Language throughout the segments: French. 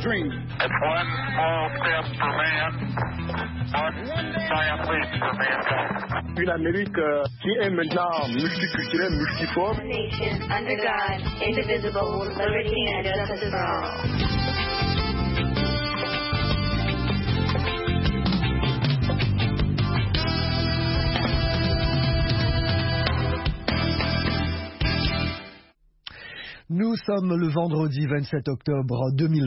dream. It's one small step for man, one giant leap for mankind. Une Amérique qui est maintenant multiculturelle, multiforme. A nation under God, indivisible, with liberty and justice for all. Nous sommes le vendredi 27 octobre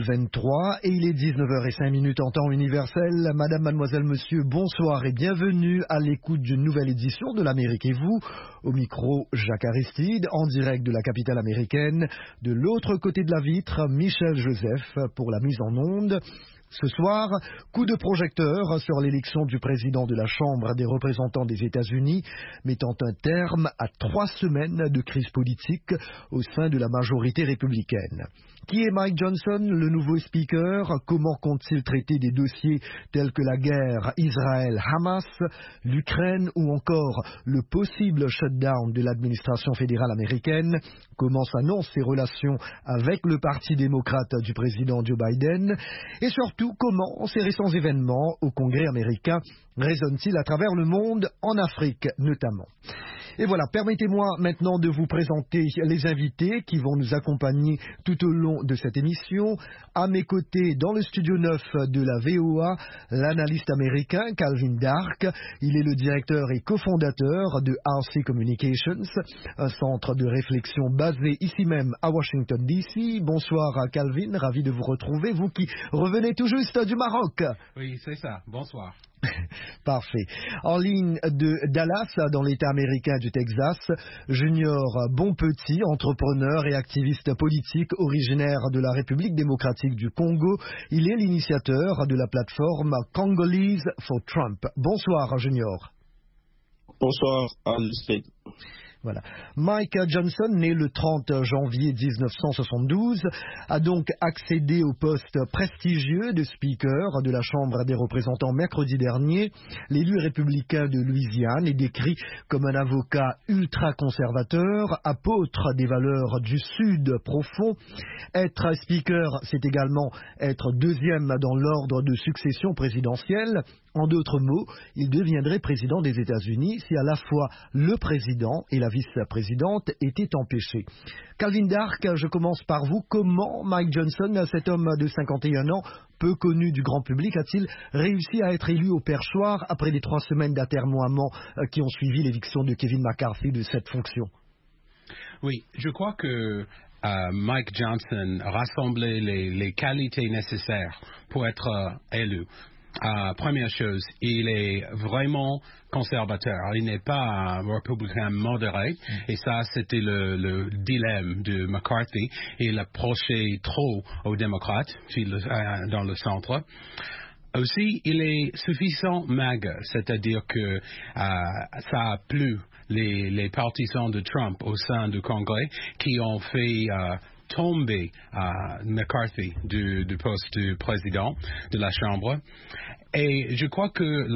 2023 et il est 19h05 en temps universel. Madame, mademoiselle, monsieur, bonsoir et bienvenue à l'écoute d'une nouvelle édition de l'Amérique et vous. Au micro, Jacques Aristide, en direct de la capitale américaine. De l'autre côté de la vitre, Michel Joseph pour la mise en onde. Ce soir, coup de projecteur sur l'élection du président de la Chambre des représentants des États-Unis, mettant un terme à 3 semaines de crise politique au sein de la majorité républicaine. Qui est Mike Johnson, le nouveau speaker? Comment compte-t-il traiter des dossiers tels que la guerre Israël-Hamas, l'Ukraine ou encore le possible shutdown de l'administration fédérale américaine? Comment s'annoncent ses relations avec le Parti démocrate du président Joe Biden? Et surtout, comment ces récents événements au Congrès américain résonnent-ils à travers le monde, en Afrique notamment? Et voilà, permettez-moi maintenant de vous présenter les invités qui vont nous accompagner tout au long de cette émission. À mes côtés, dans le studio 9 de la VOA, l'analyste américain Calvin Dark. Il est le directeur et cofondateur de RC Communications, un centre de réflexion basé ici même à Washington DC. Bonsoir Calvin, ravi de vous retrouver, vous qui revenez tout juste du Maroc. Oui, c'est ça. Bonsoir. Parfait. En ligne de Dallas, dans l'État américain du Texas, Junior Bonpetit, entrepreneur et activiste politique originaire de la République démocratique du Congo. Il est l'initiateur de la plateforme Congolese for Trump. Bonsoir, Junior. Bonsoir, Aristide. Voilà. Mike Johnson, né le 30 janvier 1972, a donc accédé au poste prestigieux de Speaker de la Chambre des représentants mercredi dernier. L'élu républicain de Louisiane est décrit comme un avocat ultra-conservateur, apôtre des valeurs du Sud profond. Être Speaker, c'est également être deuxième dans l'ordre de succession présidentielle. En d'autres mots, il deviendrait président des États-Unis si à la fois le président et la vice-présidente étaient empêchés. Calvin Dark, je commence par vous. Comment Mike Johnson, cet homme de 51 ans, peu connu du grand public, a-t-il réussi à être élu au perchoir après les 3 semaines d'atermoiement qui ont suivi l'éviction de Kevin McCarthy de cette fonction? Oui, je crois que Mike Johnson rassemblait les qualités nécessaires pour être élu. Première chose, il est vraiment conservateur. Il n'est pas un républicain modéré. Et ça, c'était le dilemme de McCarthy. Il approchait trop aux démocrates dans le centre. Aussi, il est suffisamment maigre, c'est-à-dire que ça a plu les partisans de Trump au sein du Congrès qui ont fait tomber McCarthy du poste de président de la Chambre. Et je crois que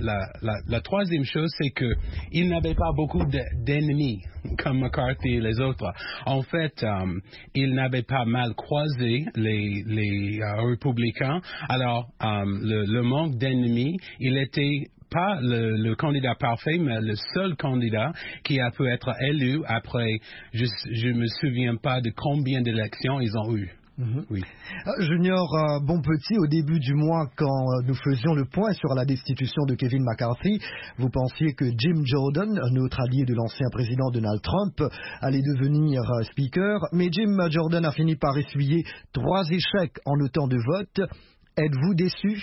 la troisième chose, c'est qu'il n'avait pas beaucoup d'ennemis comme McCarthy et les autres. En fait, il n'avait pas mal croisé les républicains. Alors, le manque d'ennemis, il était pas le candidat parfait, mais le seul candidat qui a pu être élu après, je me souviens pas de combien d'élections ils ont eu. Oui. Junior Bonpetit, au début du mois, quand nous faisions le point sur la destitution de Kevin McCarthy, vous pensiez que Jim Jordan, un autre allié de l'ancien président Donald Trump, allait devenir speaker, mais Jim Jordan a fini par essuyer 3 échecs en autant de votes. Êtes-vous déçu?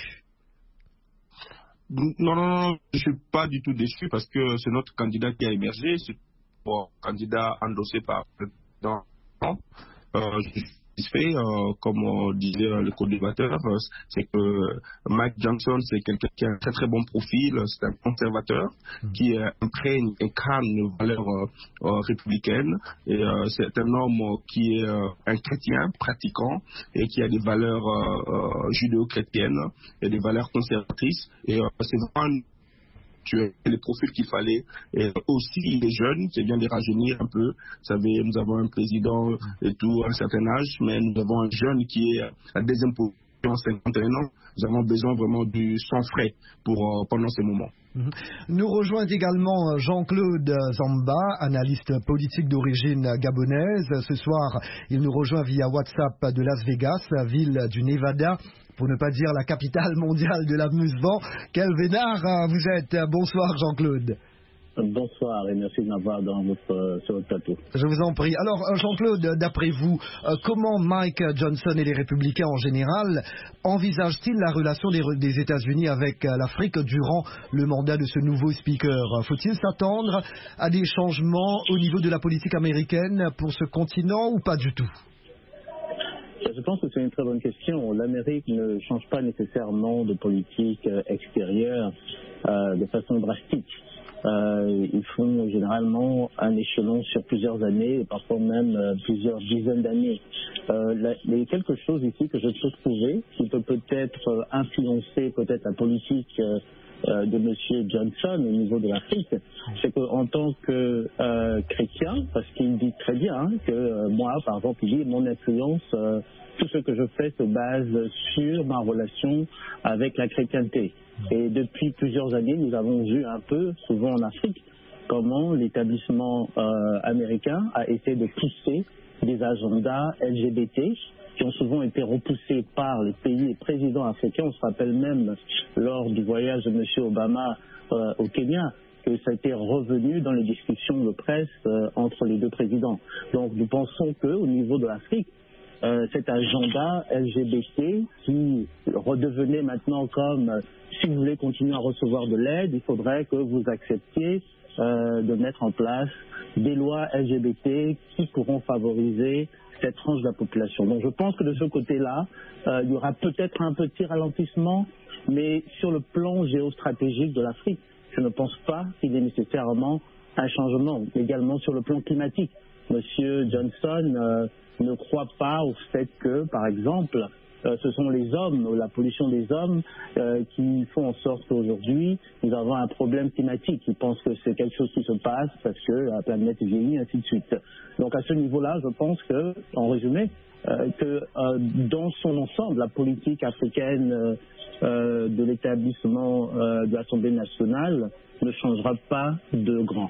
Non, je ne suis pas du tout déçu parce que c'est notre candidat qui a émergé, c'est un candidat endossé par le président. Je suis satisfait, comme disait le co-débatteur, c'est que Mike Johnson, c'est quelqu'un qui a un très très bon profil, c'est un conservateur qui incarne une valeur républicaine, et c'est un homme qui est un chrétien pratiquant et qui a des valeurs judéo-chrétiennes et des valeurs conservatrices, et c'est vraiment les profils qu'il fallait. Et aussi, il est jeune, c'est bien de rajeunir un peu. Vous savez, nous avons un président et tout, à un certain âge, mais nous avons un jeune qui est à la deuxième qui ont 51 ans, nous avons besoin vraiment du sang frais pendant ces moments. Nous rejoint également Jean-Claude Zamba, analyste politique d'origine gabonaise. Ce soir, il nous rejoint via WhatsApp de Las Vegas, ville du Nevada, pour ne pas dire la capitale mondiale de l'amusement. Quel vénard vous êtes. Bonsoir Jean-Claude. Bonsoir et merci de m'avoir sur votre plateau. Je vous en prie. Alors Jean-Claude, d'après vous, comment Mike Johnson et les Républicains en général envisagent-ils la relation des États-Unis avec l'Afrique durant le mandat de ce nouveau speaker? Faut-il s'attendre à des changements au niveau de la politique américaine pour ce continent ou pas du tout? Je pense que c'est une très bonne question. L'Amérique ne change pas nécessairement de politique extérieure de façon drastique. Ils font généralement un échelon sur plusieurs années, et parfois même plusieurs dizaines d'années. Il y a quelque chose ici que je peux trouver qui peut peut-être influencer peut-être la politique de M. Johnson au niveau de l'Afrique, c'est qu'en tant que chrétien, parce qu'il dit très bien que moi, par exemple, il dit mon influence, tout ce que je fais se base sur ma relation avec la chrétienté. Et depuis plusieurs années, nous avons vu un peu, souvent en Afrique, comment l'établissement américain a essayé de pousser des agendas LGBT qui ont souvent été repoussés par les pays et présidents africains. On se rappelle même lors du voyage de M. Obama au Kenya que ça a été revenu dans les discussions de presse entre les deux présidents. Donc nous pensons qu'au niveau de l'Afrique, cet agenda LGBT qui redevenait maintenant comme si vous voulez continuer à recevoir de l'aide, il faudrait que vous acceptiez de mettre en place des lois LGBT qui pourront favoriser cette tranche de la population. Donc je pense que de ce côté-là, il y aura peut-être un petit ralentissement, mais sur le plan géostratégique de l'Afrique, je ne pense pas qu'il y ait nécessairement un changement. Également sur le plan climatique, Monsieur Johnson ne croit pas au fait que, par exemple, ce sont les hommes, la pollution des hommes, qui font en sorte qu'aujourd'hui, nous avons un problème climatique. Ils pensent que c'est quelque chose qui se passe parce que la planète vieillit, ainsi de suite. Donc à ce niveau-là, je pense que, en résumé, que dans son ensemble, la politique africaine de l'établissement de l'Assemblée nationale ne changera pas de grand.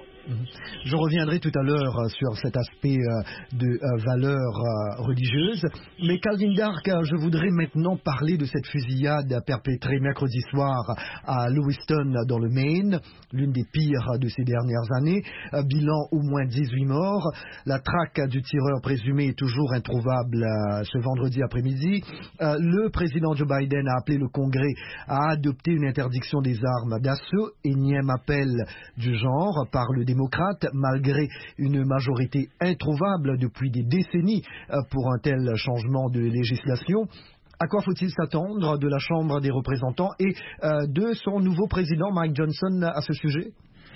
Je reviendrai tout à l'heure sur cet aspect de valeurs religieuses. Mais Calvin Dark, je voudrais maintenant parler de cette fusillade perpétrée mercredi soir à Lewiston dans le Maine, l'une des pires de ces dernières années. Bilan au moins 18 morts. La traque du tireur présumé est toujours introuvable ce vendredi après-midi. Le président Joe Biden a appelé le Congrès à adopter une interdiction des armes d'assaut, énième appel du genre par le démocrate, malgré une majorité introuvable depuis des décennies pour un tel changement de législation. À quoi faut-il s'attendre de la Chambre des représentants et de son nouveau président Mike Johnson à ce sujet?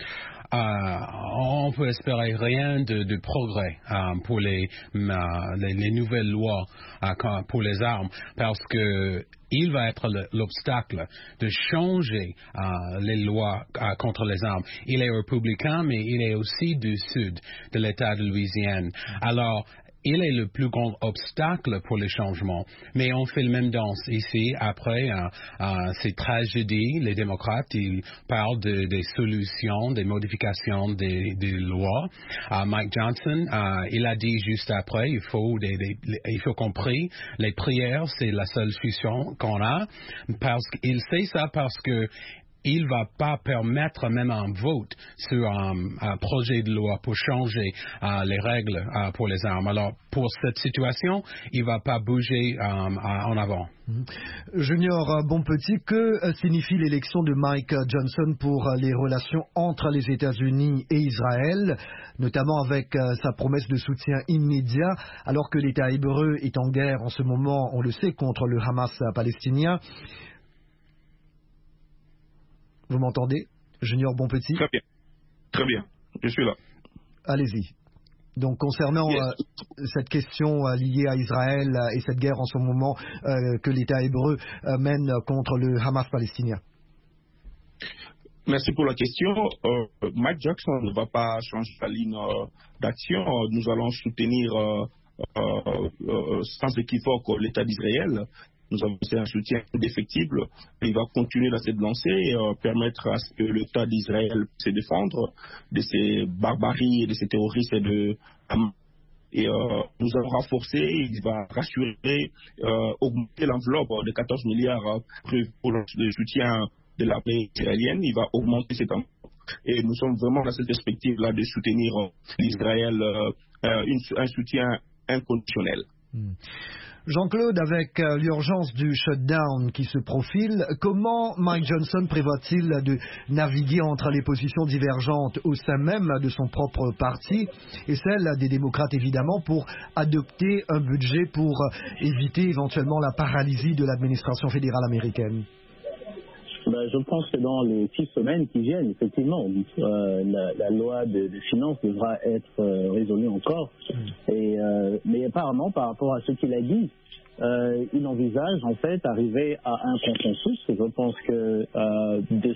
On peut espérer rien de progrès pour les nouvelles lois pour les armes, parce que il va être l'obstacle de changer les lois contre les armes. Il est républicain, mais il est aussi du sud de l'État de Louisiane. Alors, il est le plus grand obstacle pour les changements. Mais on fait le même danse ici. Après ces tragédies, les démocrates, ils parlent des solutions, des modifications des lois. Mike Johnson, il a dit juste après, il faut qu'on prie. Les prières, c'est la seule solution qu'on a. Parce qu'il sait ça parce que il ne va pas permettre même un vote sur un projet de loi pour changer les règles pour les armes. Alors, pour cette situation, il ne va pas bouger en avant. Junior Bonpetit, que signifie l'élection de Mike Johnson pour les relations entre les États-Unis et Israël, notamment avec sa promesse de soutien immédiat, alors que l'État hébreu est en guerre en ce moment, on le sait, contre le Hamas palestinien? Vous m'entendez, Junior Bonpetit? Très bien. Très bien. Je suis là. Allez-y. Donc, concernant cette question liée à Israël et cette guerre en ce moment que l'État hébreu mène contre le Hamas palestinien. Merci pour la question. Mike Johnson ne va pas changer la ligne d'action. Nous allons soutenir sans équivoque l'État d'Israël. nous avons un soutien indéfectible. Il va continuer dans cette lancée et permettre à ce que l'État d'Israël se défendre de ces barbaries et de ces terroristes et de Hamas. Et nous allons renforcer, il va rassurer, augmenter l'enveloppe de 14 milliards pour le soutien de l'armée israélienne. Il va augmenter cette enveloppe. Et nous sommes vraiment dans cette perspective-là de soutenir l'Israël, un soutien inconditionnel. Jean-Claude, avec l'urgence du shutdown qui se profile, comment Mike Johnson prévoit-il de naviguer entre les positions divergentes au sein même de son propre parti et celles des démocrates évidemment pour adopter un budget pour éviter éventuellement la paralysie de l'administration fédérale américaine? Je pense que dans les 6 semaines qui viennent, effectivement, la loi de finances devra être résolue encore. Mais apparemment, par rapport à ce qu'il a dit, il envisage en fait arriver à un consensus. Je pense que de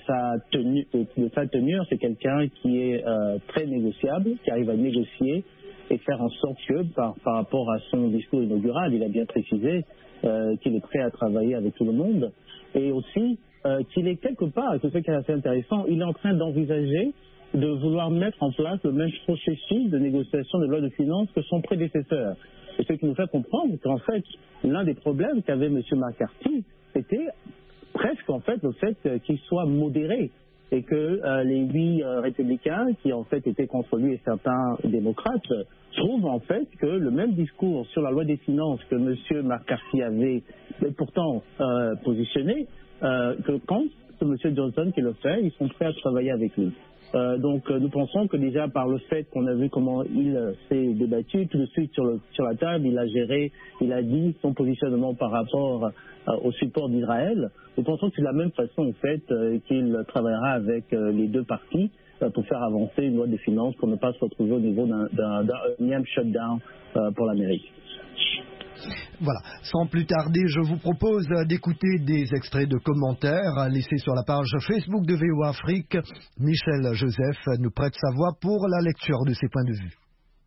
sa tenue, c'est quelqu'un qui est très négociable, qui arrive à négocier et faire en sorte que, par rapport à son discours inaugural, il a bien précisé qu'il est prêt à travailler avec tout le monde. Et aussi qu'il est quelque part, et c'est ce qui est assez intéressant, il est en train d'envisager de vouloir mettre en place le même processus de négociation de loi de finances que son prédécesseur. Et ce qui nous fait comprendre qu'en fait, l'un des problèmes qu'avait M. McCarthy, c'était presque en fait le fait qu'il soit modéré et que les 8 républicains qui en fait étaient contre lui et certains démocrates trouvent en fait que le même discours sur la loi des finances que M. McCarthy avait pourtant positionné, que quand c'est M. Johnson qui le fait, ils sont prêts à travailler avec lui. Donc nous pensons que déjà par le fait qu'on a vu comment il s'est débattu, tout de suite sur la table, il a géré, il a dit son positionnement par rapport au support d'Israël. Nous pensons que c'est de la même façon en fait qu'il travaillera avec les 2 partis pour faire avancer une loi de finances pour ne pas se retrouver au niveau d'un énième shutdown pour l'Amérique. Voilà, sans plus tarder, je vous propose d'écouter des extraits de commentaires laissés sur la page Facebook de VOA Afrique. Michel Joseph nous prête sa voix pour la lecture de ses points de vue.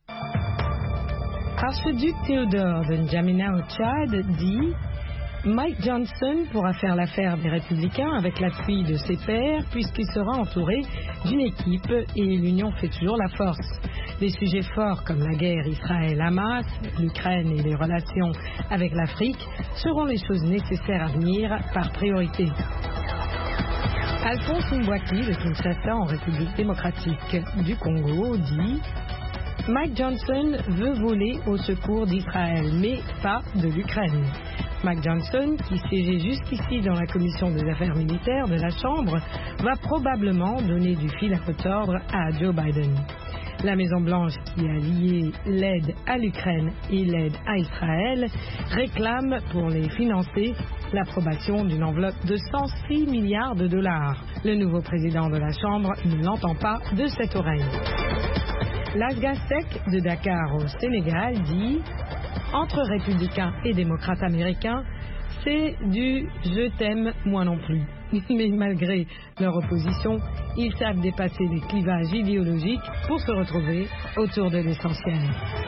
Archiduc Théodore de N'Djamena au Tchad dit « Mike Johnson pourra faire l'affaire des Républicains avec l'appui de ses pairs puisqu'il sera entouré d'une équipe et l'union fait toujours la force. Des sujets forts comme la guerre Israël-Hamas, l'Ukraine et les relations avec l'Afrique seront les choses nécessaires à venir par priorité. » Alphonse Mbouaki de Kinshasa en République démocratique du Congo dit « Mike Johnson veut voler au secours d'Israël, mais pas de l'Ukraine. Mike Johnson, qui siégeait jusqu'ici dans la commission des affaires militaires de la Chambre, va probablement donner du fil à retordre à Joe Biden. La Maison-Blanche, qui a lié l'aide à l'Ukraine et l'aide à Israël, réclame pour les financer l'approbation d'une enveloppe de 106 milliards de dollars. Le nouveau président de la Chambre ne l'entend pas de cette oreille. L'Asgasek de Dakar au Sénégal dit « Entre républicains et démocrates américains, c'est du « je t'aime, moi non plus ». Mais malgré leur opposition, ils savent dépasser les clivages idéologiques pour se retrouver autour de l'essentiel.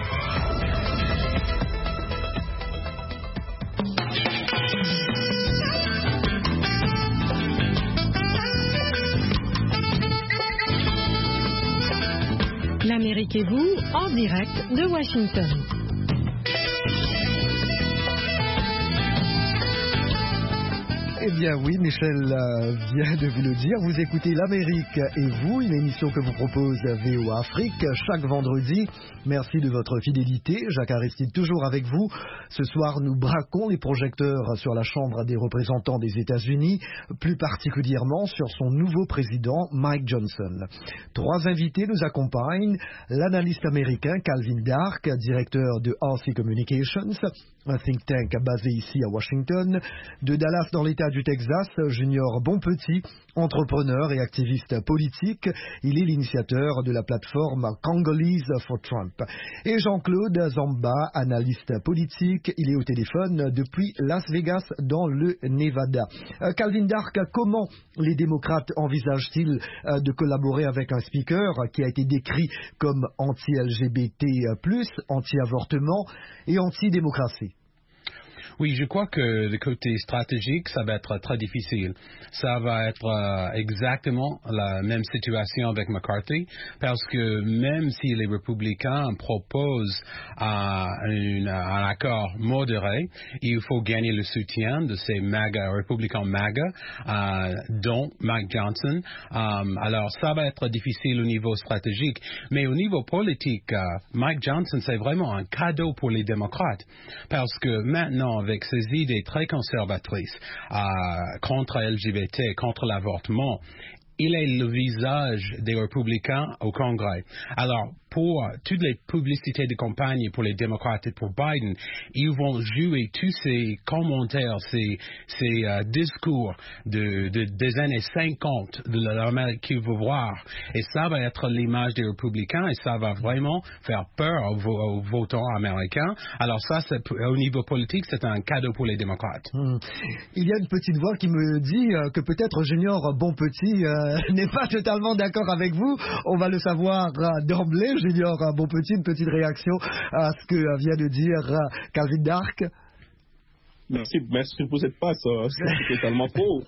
L'Amérique et vous, en direct de Washington. Eh bien oui, Michel vient de vous le dire, vous écoutez l'Amérique et vous, une émission que vous propose VOA Afrique chaque vendredi. Merci de votre fidélité, Jacques Aristide toujours avec vous. Ce soir, nous braquons les projecteurs sur la Chambre des représentants des États-Unis, plus particulièrement sur son nouveau président, Mike Johnson. 3 invités nous accompagnent, l'analyste américain Calvin Dark, directeur de RC Communications, un think tank basé ici à Washington, de Dallas dans l'État du Texas, Junior Bonpetit, entrepreneur et activiste politique. Il est l'initiateur de la plateforme Congolese for Trump. Et Jean-Claude Zamba, analyste politique. Il est au téléphone depuis Las Vegas dans le Nevada. Calvin Dark, comment les démocrates envisagent-ils de collaborer avec un speaker qui a été décrit comme anti-LGBT+, anti-avortement et anti-démocratie? Oui, je crois que le côté stratégique, ça va être très difficile. Ça va être exactement la même situation avec McCarthy, parce que même si les républicains proposent un accord modéré, il faut gagner le soutien de ces républicains MAGA, dont Mike Johnson. Alors, ça va être difficile au niveau stratégique, mais au niveau politique, Mike Johnson, c'est vraiment un cadeau pour les démocrates, parce que maintenant, avec ses idées très conservatrices contre LGBT, contre l'avortement, il est le visage des républicains au Congrès. Alors, pour toutes les publicités de campagne pour les démocrates et pour Biden, ils vont jouer tous ces commentaires, ces discours des années 50 de l'Amérique qu'ils vont voir. Et ça va être l'image des républicains et ça va vraiment faire peur aux votants américains. Alors ça, au niveau politique, c'est un cadeau pour les démocrates. Il y a une petite voix qui me dit que peut-être Junior Bonpetit n'est pas totalement d'accord avec vous. On va le savoir d'emblée. Junior Bonpetit, une petite réaction à ce que vient de dire Calvin Dark. Merci pour cette passe. C'est totalement faux.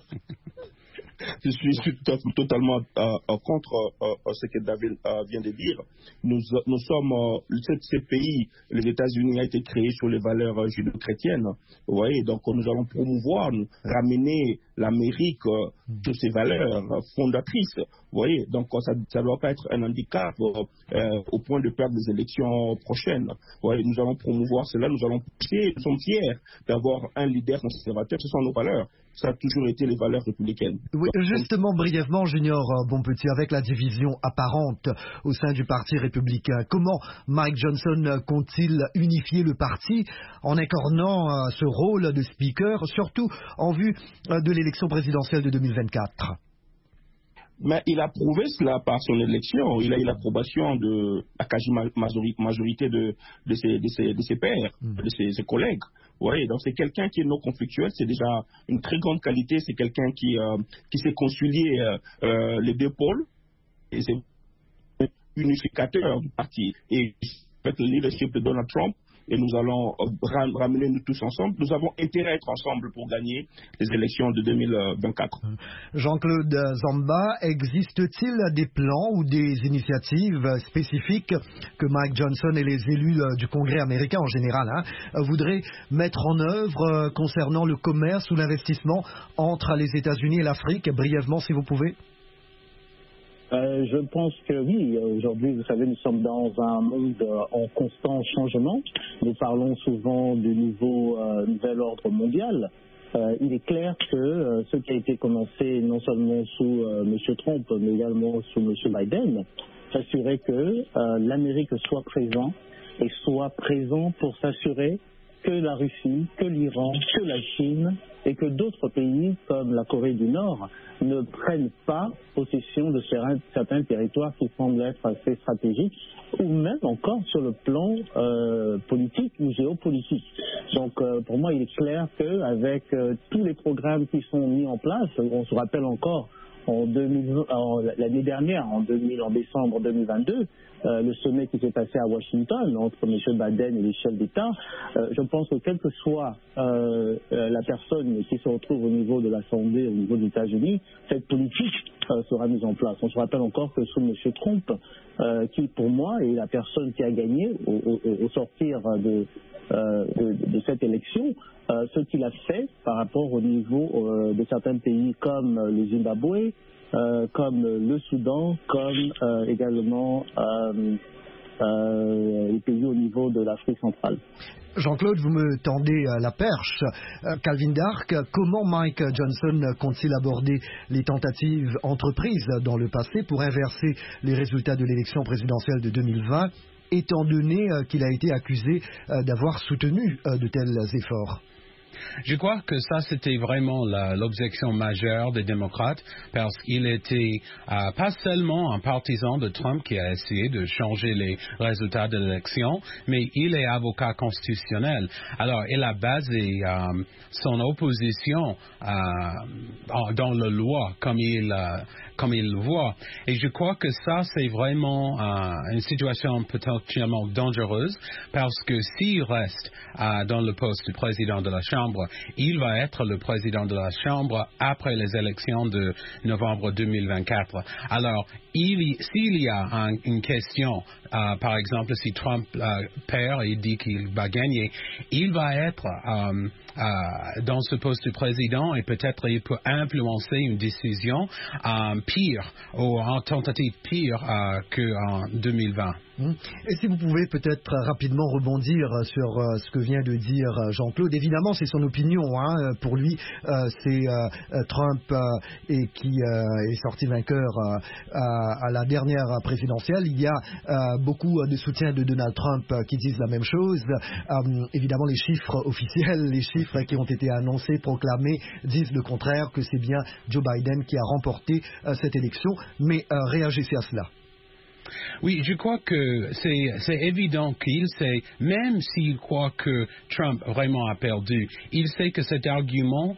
Je suis totalement contre ce que David vient de dire. Nous sommes, ce pays, les États-Unis, a été créé sur les valeurs judéo-chrétiennes. Vous voyez, donc nous allons promouvoir, ramener l'Amérique sur ses valeurs fondatrices. Vous voyez, donc ça ne doit pas être un handicap au point de perdre les élections prochaines. Vous voyez, nous allons promouvoir cela, nous allons pousser, nous sommes fiers d'avoir un leader conservateur, ce sont nos valeurs. Ça a toujours été les valeurs républicaines. Oui, justement, brièvement, Junior Bonpetit, avec la division apparente au sein du Parti républicain, comment Mike Johnson compte-t-il unifier le parti en incarnant ce rôle de speaker, surtout en vue de l'élection présidentielle de 2024 ? Mais il a prouvé cela par son élection. Il a eu l'approbation de la quasi-majorité de ses pairs, de ses collègues. Oui, donc c'est quelqu'un qui est non conflictuel, c'est déjà une très grande qualité. C'est quelqu'un qui sait concilier les deux pôles. Et c'est unificateur du parti. Et avec le leadership de Donald Trump, et nous allons ramener nous tous ensemble. Nous avons intérêt à être ensemble pour gagner les élections de 2024. Jean-Claude Zamba, existe-t-il des plans ou des initiatives spécifiques que Mike Johnson et les élus du Congrès américain en général voudraient mettre en œuvre concernant le commerce ou l'investissement entre les États-Unis et l'Afrique? Brièvement, si vous pouvez. Je pense que oui, aujourd'hui, vous savez, nous sommes dans un monde en constant changement. Nous parlons souvent du nouvel ordre mondial. Il est clair que ce qui a été commencé non seulement sous M. Trump, mais également sous M. Biden, s'assurer que l'Amérique soit présent et soit présent pour s'assurer que la Russie, que l'Iran, que la Chine et que d'autres pays comme la Corée du Nord ne prennent pas possession de certains territoires qui semblent être assez stratégiques ou même encore sur le plan politique ou géopolitique. Donc pour moi il est clair qu'avec tous les programmes qui sont mis en place, on se rappelle encore l'année dernière, en décembre 2022, le sommet qui s'est passé à Washington entre M. Biden et les chefs d'État, je pense que quelle que soit la personne qui se retrouve au niveau de l'Assemblée, au niveau des États-Unis, cette politique sera mise en place. On se rappelle encore que sous M. Trump, qui pour moi est la personne qui a gagné au sortir de cette élection, ce qu'il a fait par rapport au niveau de certains pays comme le Zimbabwe, comme le Soudan, comme également les pays au niveau de l'Afrique centrale. Jean-Claude, vous me tendez la perche. Calvin Dark, comment Mike Johnson compte-t-il aborder les tentatives entreprises dans le passé pour inverser les résultats de l'élection présidentielle de 2020, étant donné qu'il a été accusé d'avoir soutenu de tels efforts? Je crois que ça, c'était vraiment l'objection majeure des démocrates, parce qu'il était pas seulement un partisan de Trump qui a essayé de changer les résultats de l'élection, mais il est avocat constitutionnel. Alors, il a basé son opposition dans la loi, comme il le voit. Et je crois que ça, c'est vraiment une situation potentiellement dangereuse, parce que s'il reste dans le poste du président de la Chambre, il va être le président de la Chambre après les élections de novembre 2024. Alors, s'il y a une question, par exemple, si Trump perd et dit qu'il va gagner, il va être dans ce poste de président, et peut-être il peut influencer une décision pire, ou en tentative pire qu'en 2020. Et si vous pouvez peut-être rapidement rebondir sur ce que vient de dire Jean-Claude. Évidemment, c'est son opinion. Pour lui, c'est Trump qui est sorti vainqueur à la dernière présidentielle. Il y a beaucoup de soutiens de Donald Trump qui disent la même chose. Évidemment, les chiffres officiels, les chiffres qui ont été annoncés, proclamés, disent le contraire, que c'est bien Joe Biden qui a remporté cette élection. Mais réagissez à cela. Oui, je crois que c'est évident qu'il sait, même s'il croit que Trump vraiment a perdu, il sait que cet argument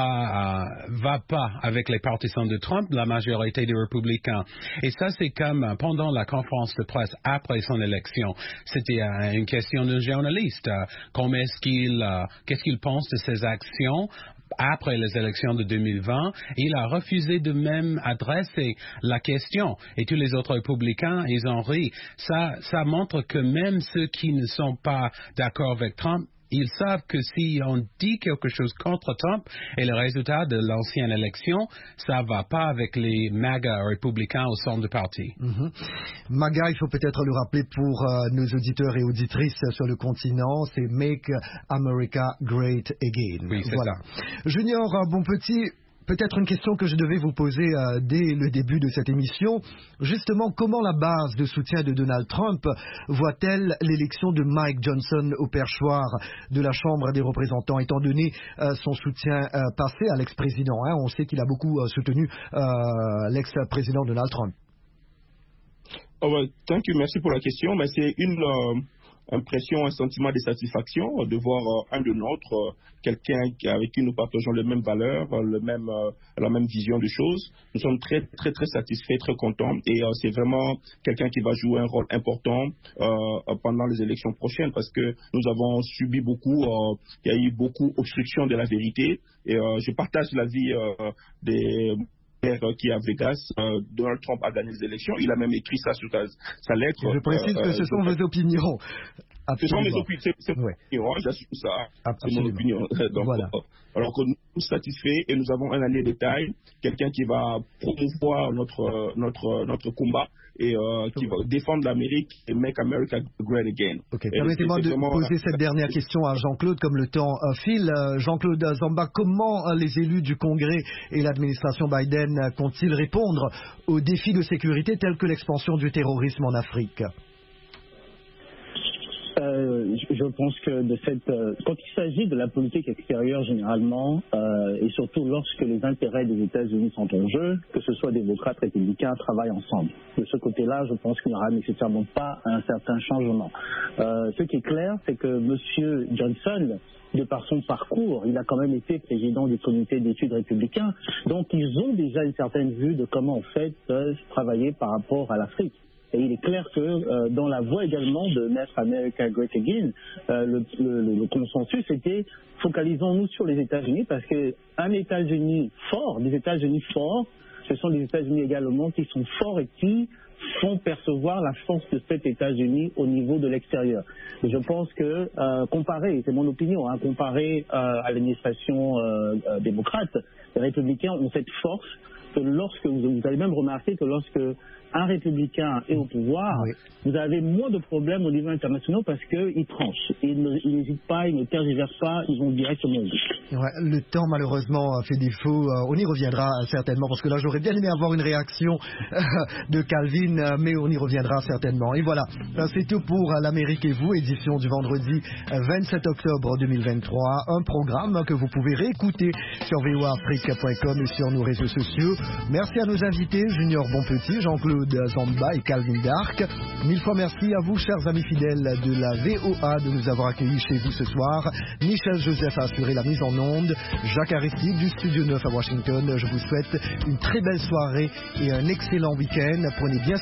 va pas avec les partisans de Trump, la majorité des républicains. Et ça, c'est comme pendant la conférence de presse après son élection. C'était une question d'un journaliste. Qu'est-ce qu'il pense de ses actions après les élections de 2020, il a refusé de même adresser la question. Et tous les autres républicains, ils ont ri. Ça montre que même ceux qui ne sont pas d'accord avec Trump, ils savent que si on dit quelque chose contre Trump et le résultat de l'ancienne élection, ça ne va pas avec les MAGA républicains au centre du parti. MAGA, il faut peut-être le rappeler pour nos auditeurs et auditrices sur le continent, c'est Make America Great Again. Oui, c'est voilà. Ça. Junior, bon petit... Peut-être une question que je devais vous poser dès le début de cette émission. Justement, comment la base de soutien de Donald Trump voit-elle l'élection de Mike Johnson au perchoir de la Chambre des représentants, étant donné son soutien passé à l'ex-président? On sait qu'il a beaucoup soutenu l'ex-président Donald Trump. Merci pour la question. Mais c'est une impression, un sentiment de satisfaction de voir un de nôtres, quelqu'un avec qui nous partageons les mêmes valeurs, la même vision des choses. Nous sommes très, très, très satisfaits, très contents, et c'est vraiment quelqu'un qui va jouer un rôle important pendant les élections prochaines, parce que nous avons subi beaucoup, il y a eu beaucoup d'obstruction de la vérité, et je partage l'avis des qui est à Vegas. Donald Trump a gagné les élections. Il a même écrit ça sur sa lettre. Je précise que ce sont vos opinions. Absolument. Ce sont mes opinions. C'est mon opinion. J'assume ça. C'est mon opinion. Donc, voilà. Alors que nous sommes satisfaits et nous avons un allié de taille, quelqu'un qui va promouvoir notre combat et qui va défendre l'Amérique et Make America Great Again. Permettez-moi de poser cette dernière question à Jean-Claude, comme le temps file. Jean-Claude Zamba, comment les élus du Congrès et l'administration Biden comptent-ils répondre aux défis de sécurité tels que l'expansion du terrorisme en Afrique? Je pense que quand il s'agit de la politique extérieure généralement, et surtout lorsque les intérêts des États-Unis sont en jeu, que ce soit démocrates, républicains, travaillent ensemble. De ce côté-là, je pense qu'il n'y aura nécessairement pas un certain changement. Ce qui est clair, c'est que M. Johnson, de par son parcours, il a quand même été président du comité d'études républicain, donc ils ont déjà une certaine vue de comment en fait travailler par rapport à l'Afrique. Et il est clair que dans la voie également de Make America Great Again, le consensus était focalisons-nous sur les États-Unis, parce qu'un États-Unis fort, des États-Unis forts, ce sont des États-Unis également qui sont forts et qui font percevoir la force de cet États-Unis au niveau de l'extérieur. Et je pense que comparé, c'est mon opinion, comparé à l'administration démocrate, les républicains ont cette force que lorsque vous allez même remarquer que lorsque un républicain est au pouvoir, vous avez moins de problèmes au niveau international parce qu'ils tranchent. Ils n'hésitent pas, ils ne tergiversent pas, ils vont directement au but. Ouais, le temps malheureusement fait défaut. On y reviendra certainement parce que là j'aurais bien aimé avoir une réaction de Calvin, mais on y reviendra certainement. Et voilà, c'est tout pour l'Amérique et vous, édition du vendredi 27 octobre 2023. Un programme que vous pouvez réécouter sur voafrique.com et sur nos réseaux sociaux. Merci à nos invités, Junior Bonpetit, Jean-Claude Zamba et Calvin Dark. Mille fois merci à vous, chers amis fidèles de la VOA, de nous avoir accueillis chez vous ce soir. Michel Joseph a assuré la mise en onde. Jacques Aristide du Studio 9 à Washington. Je vous souhaite une très belle soirée et un excellent week-end. Prenez bien